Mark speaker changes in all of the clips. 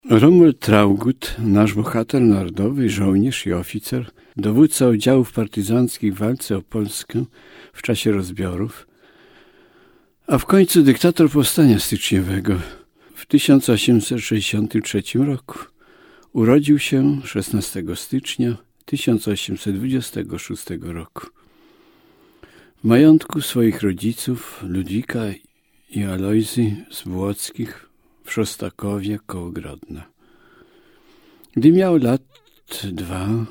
Speaker 1: Romuald Traugott, nasz bohater narodowy, żołnierz i oficer, dowódca oddziałów partyzanckich w walce o Polskę w czasie rozbiorów, a w końcu dyktator powstania styczniowego w 1863 roku. Urodził się 16 stycznia 1826 roku. W majątku swoich rodziców Ludwika i Alojzy z Włockich w Szostakowie koło Grodna. Gdy miał lat 2,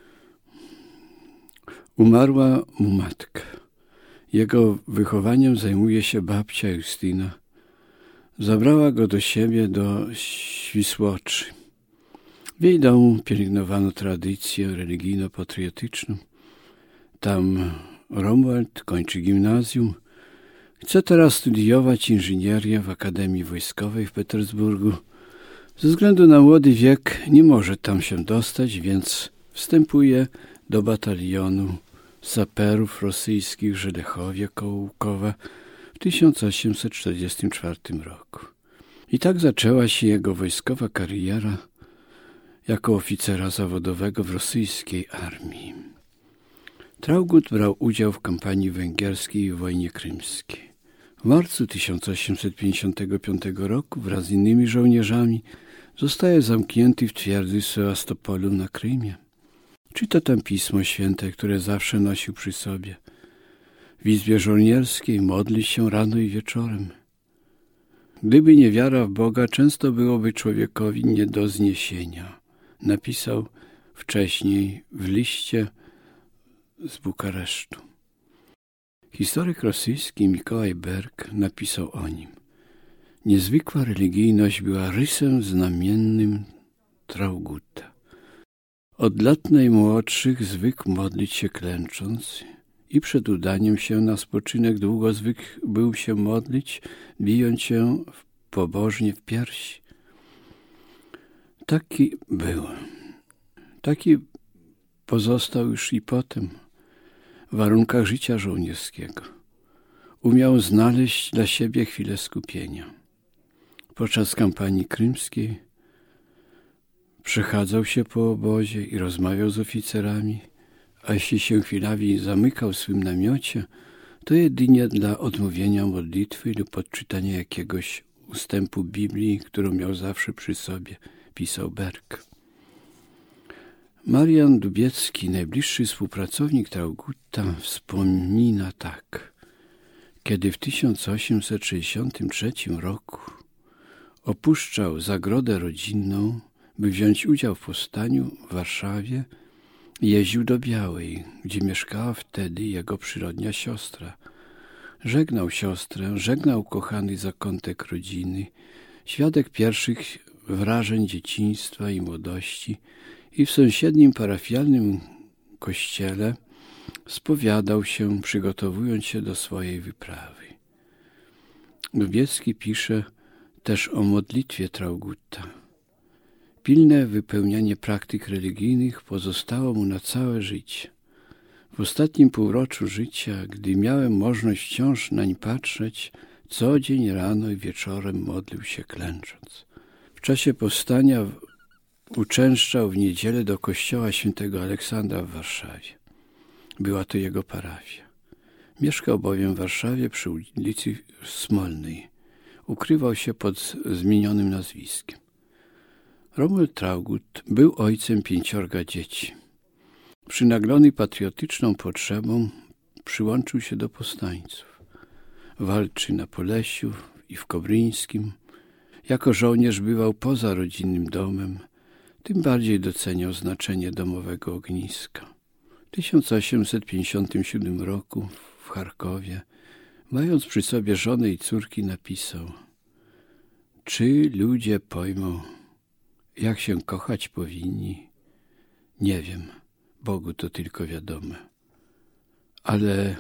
Speaker 1: umarła mu matka. Jego wychowaniem zajmuje się babcia Justyna. Zabrała go do siebie do Świsłoczy. W jej domu pielęgnowano tradycję religijno-patriotyczną. Tam Romuald kończy gimnazjum. Chce teraz studiować inżynierię w Akademii Wojskowej w Petersburgu. Ze względu na młody wiek nie może tam się dostać, więc wstępuje do batalionu saperów rosyjskich w Żelechowie koło Łukowa w 1844 roku. I tak zaczęła się jego wojskowa kariera jako oficera zawodowego w rosyjskiej armii. Traugott brał udział w kampanii węgierskiej i wojnie krymskiej. W marcu 1855 roku wraz z innymi żołnierzami zostaje zamknięty w twierdzy Sewastopolu na Krymie. Czyta tam Pismo Święte, które zawsze nosił przy sobie. W izbie żołnierskiej modli się rano i wieczorem. Gdyby nie wiara w Boga, często byłoby człowiekowi nie do zniesienia. Napisał wcześniej w liście z Bukaresztu. Historyk rosyjski Mikołaj Berg napisał o nim: niezwykła religijność była rysem znamiennym Traugotta. Od lat najmłodszych zwykł modlić się klęcząc i przed udaniem się na spoczynek długo zwykł był się modlić, bijąc się pobożnie w piersi. Taki był. Taki pozostał już i potem w warunkach życia żołnierskiego. Umiał znaleźć dla siebie chwilę skupienia. Podczas kampanii krymskiej przechadzał się po obozie i rozmawiał z oficerami, a jeśli się chwilami zamykał w swym namiocie, to jedynie dla odmówienia modlitwy lub odczytania jakiegoś ustępu Biblii, którą miał zawsze przy sobie, pisał Berg. Marian Dubiecki, najbliższy współpracownik Traugotta, wspomina tak. Kiedy w 1863 roku opuszczał zagrodę rodzinną, by wziąć udział w powstaniu w Warszawie, jeździł do Białej, gdzie mieszkała wtedy jego przyrodnia siostra. Żegnał siostrę, żegnał kochany zakątek rodziny, świadek pierwszych wrażeń dzieciństwa i młodości, i w sąsiednim parafialnym kościele spowiadał się, przygotowując się do swojej wyprawy. Dubiecki pisze też o modlitwie Traugotta. Pilne wypełnianie praktyk religijnych pozostało mu na całe życie. W ostatnim półroczu życia, gdy miałem możliwość wciąż nań patrzeć, co dzień rano i wieczorem modlił się klęcząc. W czasie powstania uczęszczał w niedzielę do kościoła świętego Aleksandra w Warszawie. Była to jego parafia. Mieszkał bowiem w Warszawie przy ulicy Smolnej. Ukrywał się pod zmienionym nazwiskiem. Romuald Traugott był ojcem 5 dzieci. Przynaglony patriotyczną potrzebą przyłączył się do powstańców. Walczy na Polesiu i w Kobryńskim. Jako żołnierz bywał poza rodzinnym domem, tym bardziej doceniał znaczenie domowego ogniska. W 1857 roku w Charkowie, mając przy sobie żonę i córki, napisał: czy ludzie pojmą, jak się kochać powinni? Nie wiem, Bogu to tylko wiadome. Ale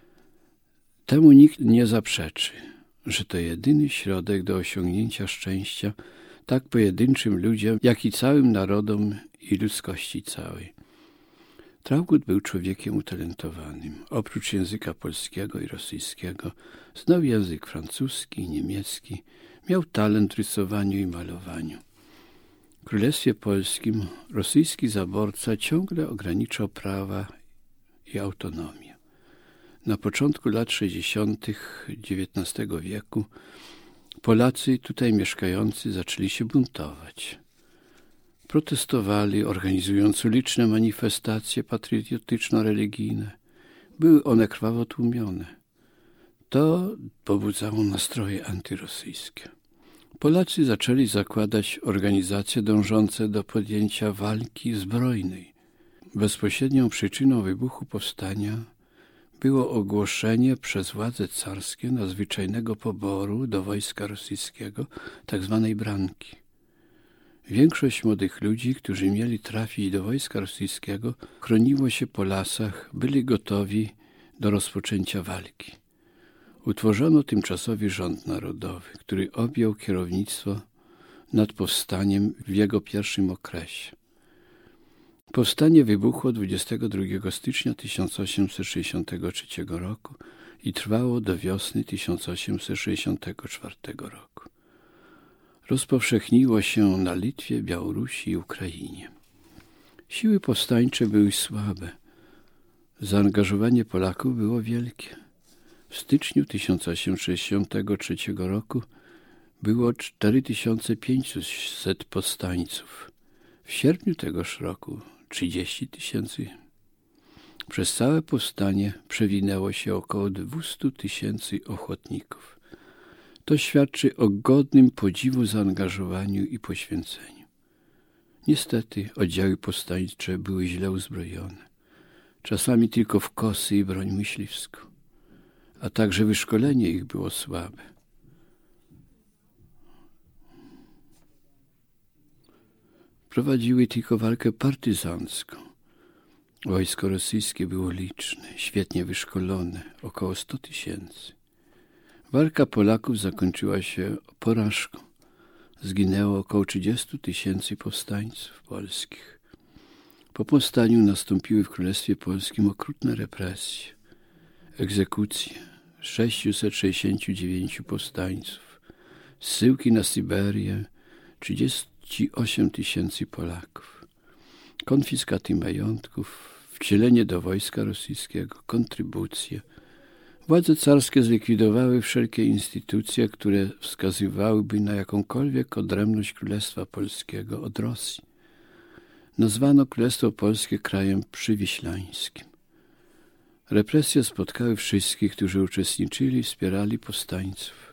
Speaker 1: temu nikt nie zaprzeczy, że to jedyny środek do osiągnięcia szczęścia tak pojedynczym ludziom, jak i całym narodom i ludzkości całej. Traugott był człowiekiem utalentowanym. Oprócz języka polskiego i rosyjskiego znał język francuski i niemiecki. Miał talent w rysowaniu i malowaniu. Królestwie Polskim rosyjski zaborca ciągle ograniczał prawa i autonomię. Na początku lat 60. XIX wieku Polacy tutaj mieszkający zaczęli się buntować. Protestowali, organizując liczne manifestacje patriotyczno-religijne. Były one krwawo tłumione. To pobudzało nastroje antyrosyjskie. Polacy zaczęli zakładać organizacje dążące do podjęcia walki zbrojnej. Bezpośrednią przyczyną wybuchu powstania było ogłoszenie przez władze carskie nadzwyczajnego poboru do wojska rosyjskiego, tzw. branki. Większość młodych ludzi, którzy mieli trafić do wojska rosyjskiego, chroniło się po lasach, byli gotowi do rozpoczęcia walki. Utworzono tymczasowy rząd narodowy, który objął kierownictwo nad powstaniem w jego pierwszym okresie. Powstanie wybuchło 22 stycznia 1863 roku i trwało do wiosny 1864 roku. Rozpowszechniło się na Litwie, Białorusi i Ukrainie. Siły powstańcze były słabe. Zaangażowanie Polaków było wielkie. W styczniu 1863 roku było 4500 powstańców. W sierpniu tegoż roku 30 000. Przez całe powstanie przewinęło się około 200 000 ochotników. To świadczy o godnym podziwu zaangażowaniu i poświęceniu. Niestety oddziały powstańcze były źle uzbrojone. Czasami tylko w kosy i broń myśliwską, a także wyszkolenie ich było słabe. Prowadziły tylko walkę partyzancką. Wojsko rosyjskie było liczne, świetnie wyszkolone, około 100 000. Walka Polaków zakończyła się porażką. Zginęło około 30 000 powstańców polskich. Po powstaniu nastąpiły w Królestwie Polskim okrutne represje, egzekucje 669 powstańców, zsyłki na Syberię 38 000 Polaków, konfiskaty majątków, wcielenie do wojska rosyjskiego, kontrybucje. Władze carskie zlikwidowały wszelkie instytucje, które wskazywałyby na jakąkolwiek odrębność Królestwa Polskiego od Rosji. Nazwano Królestwo Polskie krajem przywiślańskim. Represje spotkały wszystkich, którzy uczestniczyli i wspierali powstańców.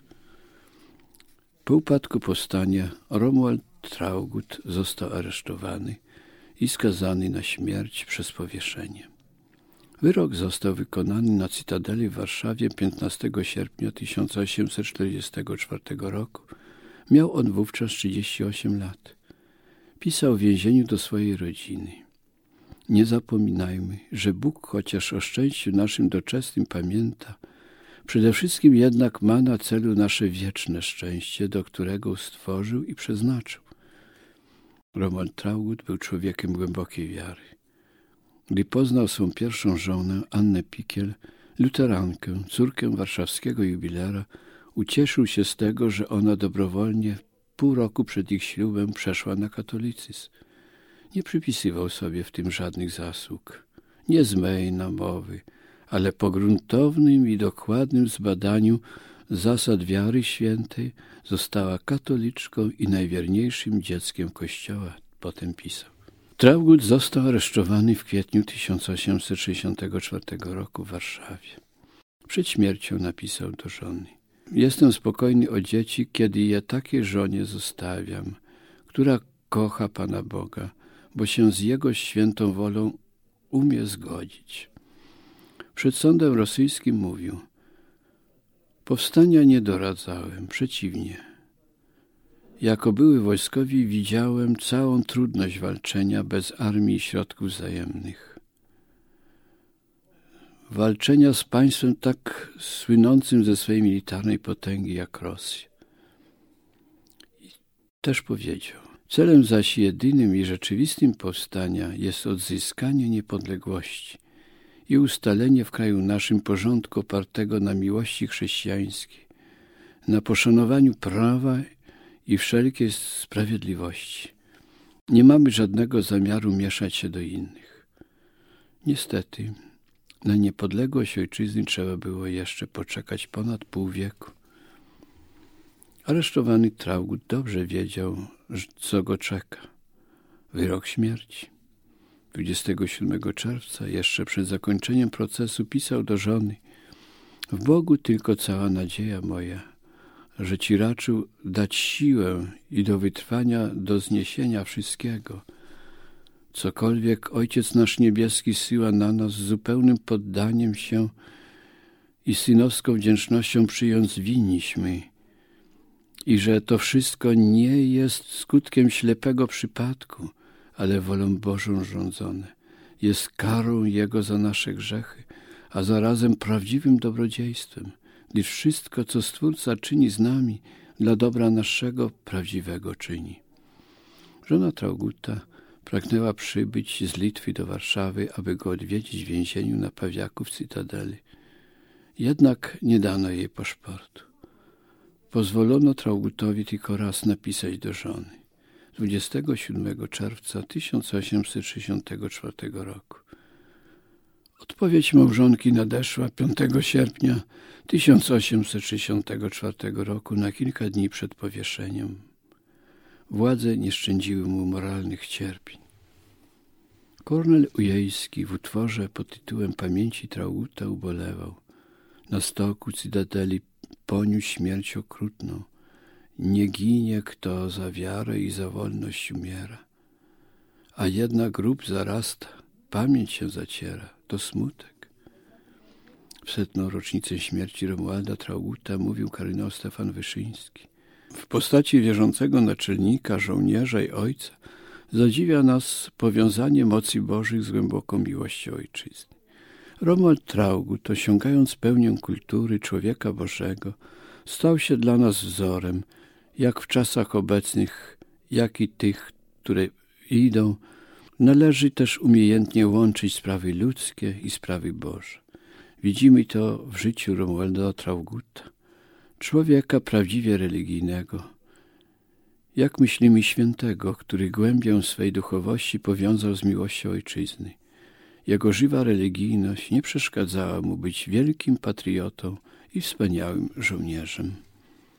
Speaker 1: Po upadku powstania Romuald Traugott został aresztowany i skazany na śmierć przez powieszenie. Wyrok został wykonany na Cytadeli w Warszawie 15 sierpnia 1844 roku. Miał on wówczas 38 lat. Pisał w więzieniu do swojej rodziny. Nie zapominajmy, że Bóg, chociaż o szczęściu naszym doczesnym pamięta, przede wszystkim jednak ma na celu nasze wieczne szczęście, do którego stworzył i przeznaczył. Romuald Traugott był człowiekiem głębokiej wiary. Gdy poznał swą pierwszą żonę, Annę Pikiel, luterankę, córkę warszawskiego jubilera, ucieszył się z tego, że ona dobrowolnie pół roku przed ich ślubem przeszła na katolicyzm. Nie przypisywał sobie w tym żadnych zasług, nie z mej namowy, ale po gruntownym i dokładnym zbadaniu zasad wiary świętej została katoliczką i najwierniejszym dzieckiem Kościoła, potem pisał. Traugott został aresztowany w kwietniu 1864 roku w Warszawie. Przed śmiercią napisał do żony: jestem spokojny o dzieci, kiedy je takiej żonie zostawiam, która kocha Pana Boga, bo się z Jego świętą wolą umie zgodzić. Przed sądem rosyjskim mówił: powstania nie doradzałem, przeciwnie. Jako były wojskowi widziałem całą trudność walczenia bez armii i środków wzajemnych. Walczenia z państwem tak słynącym ze swojej militarnej potęgi jak Rosja. I też powiedział: celem zaś jedynym i rzeczywistym powstania jest odzyskanie niepodległości i ustalenie w kraju naszym porządku opartego na miłości chrześcijańskiej, na poszanowaniu prawa i wszelkiej sprawiedliwości. Nie mamy żadnego zamiaru mieszać się do innych. Niestety, na niepodległość ojczyzny trzeba było jeszcze poczekać ponad pół wieku. Aresztowany Traugott dobrze wiedział, co go czeka. Wyrok śmierci. 27 czerwca, jeszcze przed zakończeniem procesu, pisał do żony: w Bogu tylko cała nadzieja moja, że Ci raczył dać siłę i do wytrwania, do zniesienia wszystkiego. Cokolwiek Ojciec nasz niebieski zsyła na nas, z zupełnym poddaniem się i synowską wdzięcznością przyjąć winniśmy. I że to wszystko nie jest skutkiem ślepego przypadku, ale wolą Bożą rządzone. Jest karą Jego za nasze grzechy, a zarazem prawdziwym dobrodziejstwem, gdyż wszystko, co Stwórca czyni z nami, dla dobra naszego prawdziwego czyni. Żona Traugotta pragnęła przybyć z Litwy do Warszawy, aby go odwiedzić w więzieniu na Pawiaku w Cytadeli. Jednak nie dano jej paszportu. Pozwolono Traugottowi tylko raz napisać do żony. 27 czerwca 1864 roku. Odpowiedź małżonki nadeszła 5 sierpnia 1864 roku, na kilka dni przed powieszeniem. Władze nie szczędziły mu moralnych cierpień. Kornel Ujejski w utworze pod tytułem Pamięci Traugotta ubolewał. Na stoku Cytadeli poniósł śmierć okrutną. Nie ginie, kto za wiarę i za wolność umiera. A jednak grób zarasta, pamięć się zaciera, to smutek. W 100. rocznicę śmierci Romualda Traugotta mówił kardynał Stefan Wyszyński: w postaci wierzącego naczelnika, żołnierza i ojca zadziwia nas powiązanie mocy Bożych z głęboką miłością ojczyzny. Romuald Traugott, osiągając pełnię kultury człowieka Bożego, stał się dla nas wzorem, jak w czasach obecnych, jak i tych, które idą. Należy też umiejętnie łączyć sprawy ludzkie i sprawy Boże. Widzimy to w życiu Romualda Traugotta, człowieka prawdziwie religijnego. Jak myślimy świętego, który głębię swej duchowości powiązał z miłością ojczyzny. Jego żywa religijność nie przeszkadzała mu być wielkim patriotą i wspaniałym żołnierzem.